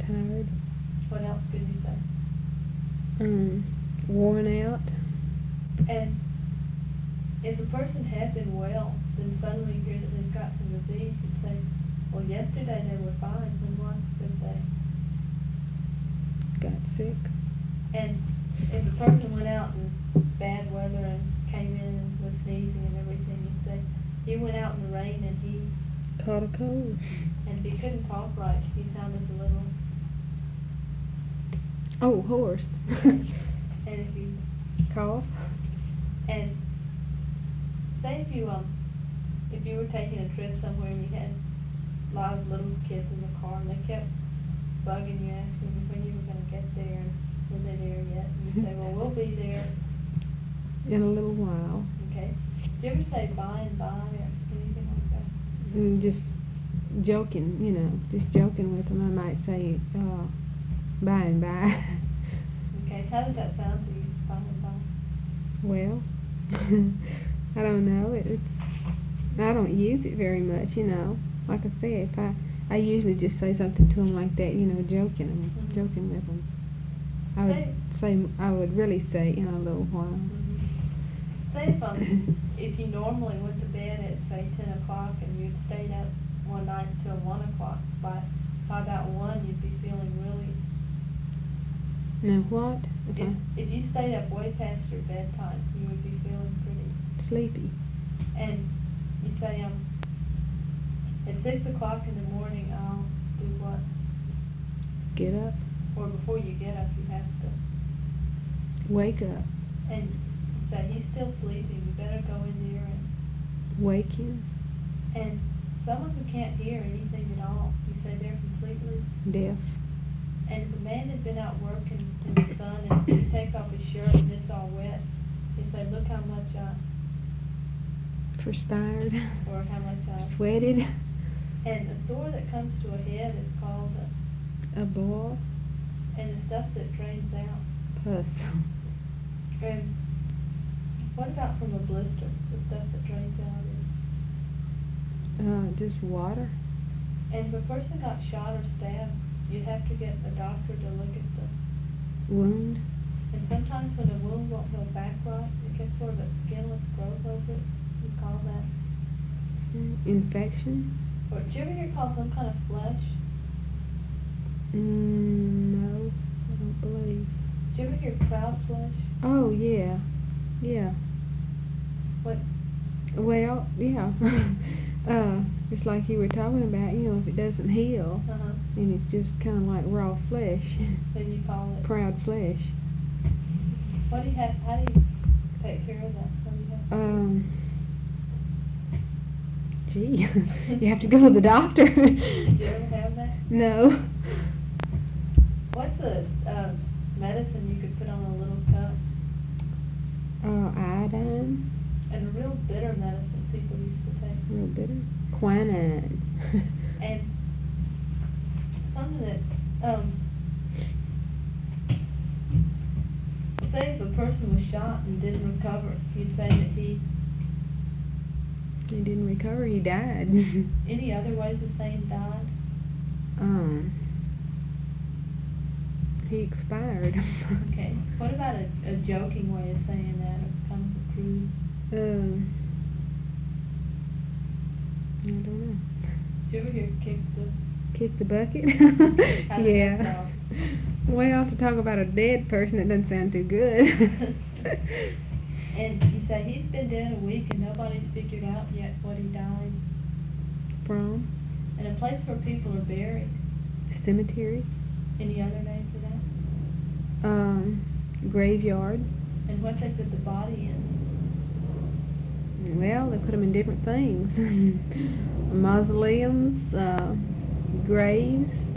tired. What else could you say? Worn out. And if a person had been well, then suddenly you hear that they've got some disease, you'd say, well, yesterday they were fine. When was it that they Got sick. And if a person went out in bad weather and came in and was sneezing and everything, you'd say, he went out in the rain and he Caught a cold. and if he couldn't talk right, he sounded a little. Oh, hoarse. And if you Cough. and say if you were taking a trip somewhere and you had a lot of little kids in the car and they kept bugging you, asking you when you were going to get there and were they there yet? And you say, well, we'll be there In a little while. Okay. Do you ever say by and by or anything like that? Just joking, just joking with them. I might say, by and by. Okay. How does that sound to you, by and by? Well, I don't know. I don't use it very much, Like I said, if I usually just say something to them like that, joking with them. I would really say in a little while. Mm-hmm. Say if you normally went to bed at say 10 o'clock and you'd stayed up one night until 1 o'clock, by about 1 you'd be feeling really. Now what? If you stayed up way past your bedtime, you would be feeling pretty Sleepy. And you say at 6 o'clock in the morning I'll do what? Get up. Or before you get up you have to Wake up. and you say he's still sleeping, you better go in there and Wake him. and someone who can't hear anything at all, you say they're completely Deaf. and if a man had been out working in the sun and he takes off his shirt and it's all wet, you say look how much Perspired. or how much Sweated. and a sore that comes to a head is called A boil. and the stuff that drains out. Pus. And what about from a blister? The stuff that drains out is. Just water. And if a person got shot or stabbed, you'd have to get a doctor to look at the Wound. And sometimes when a wound won't heal back right, it gets sort of a skinless growth over it. You call that. Infection. Or did you ever hear it called some kind of flesh? No, I don't believe. Did you ever hear crowd flesh? Oh, yeah. Yeah. What? Well, yeah. Just like you were talking about, if it doesn't heal, and it's just kind of like raw flesh. Then you call it proud flesh. What do you have? How do you take care of that? What do you have? Gee, you have to go to the doctor. Did you ever have that? No. What's a medicine you could put on a little cup? Iodine. And a real bitter medicine people used to take. Real bitter. Quinine. And something that, say if a person was shot and didn't recover, you'd say that he didn't recover, he died. Any other ways of saying died? He expired. Okay. What about a joking way of saying that, or kind of a crude? I don't know. Did you ever hear kick the bucket? How did Yeah. that sound? Well, to talk about a dead person, it doesn't sound too good. And you say he's been dead a week and nobody's figured out yet what he died From? And a place where people are buried. Cemetery. Any other name for that? Graveyard. And what they put the body in? Well, they put them in different things. Mausoleums, graves.